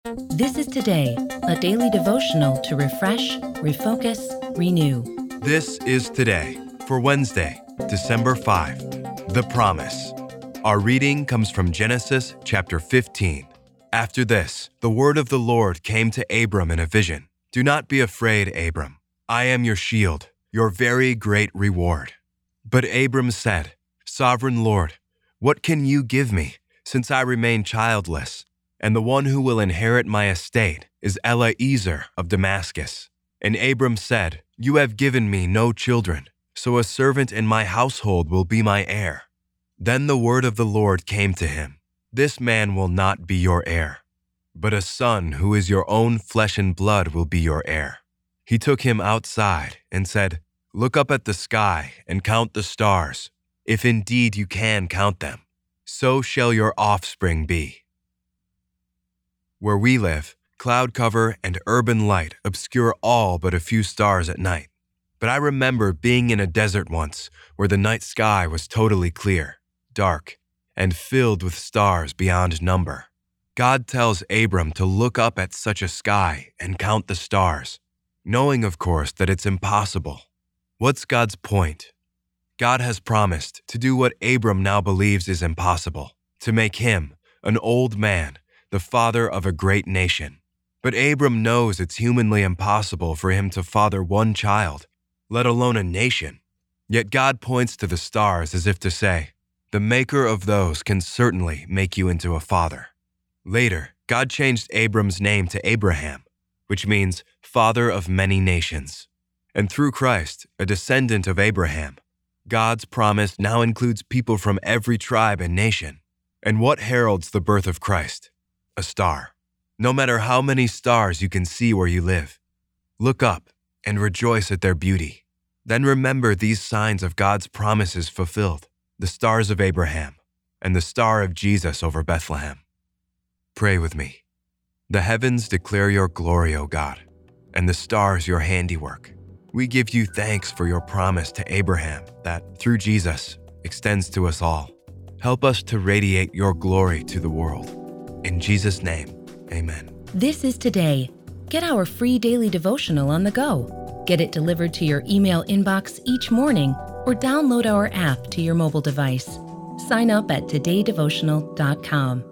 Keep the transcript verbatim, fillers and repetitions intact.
This is Today, a daily devotional to refresh, refocus, renew. This is Today for Wednesday, December fifth, The Promise. Our reading comes from Genesis chapter fifteen. After this, the word of the Lord came to Abram in a vision. Do not be afraid, Abram. I am your shield, your very great reward. But Abram said, Sovereign Lord, what can you give me, since I remain childless? And the one who will inherit my estate is Eliezer of Damascus. And Abram said, You have given me no children, so a servant in my household will be my heir. Then the word of the Lord came to him, This man will not be your heir, but a son who is your own flesh and blood will be your heir. He took him outside and said, Look up at the sky and count the stars, if indeed you can count them. So shall your offspring be. Where we live, cloud cover and urban light obscure all but a few stars at night. But I remember being in a desert once where the night sky was totally clear, dark, and filled with stars beyond number. God tells Abram to look up at such a sky and count the stars, knowing, of course, that it's impossible. What's God's point? God has promised to do what Abram now believes is impossible, to make him, an old man, the father of a great nation. But Abram knows it's humanly impossible for him to father one child, let alone a nation. Yet God points to the stars as if to say, the maker of those can certainly make you into a father. Later, God changed Abram's name to Abraham, which means father of many nations. And through Christ, a descendant of Abraham, God's promise now includes people from every tribe and nation. And what heralds the birth of Christ? A star. No matter how many stars you can see where you live, look up and rejoice at their beauty. Then remember these signs of God's promises fulfilled, the stars of Abraham and the star of Jesus over Bethlehem. Pray with me. The heavens declare your glory, O God, and the stars your handiwork. We give you thanks for your promise to Abraham that, through Jesus, extends to us all. Help us to radiate your glory to the world. In Jesus' name, amen. This is Today. Get our free daily devotional on the go. Get it delivered to your email inbox each morning or download our app to your mobile device. Sign up at today devotional dot com.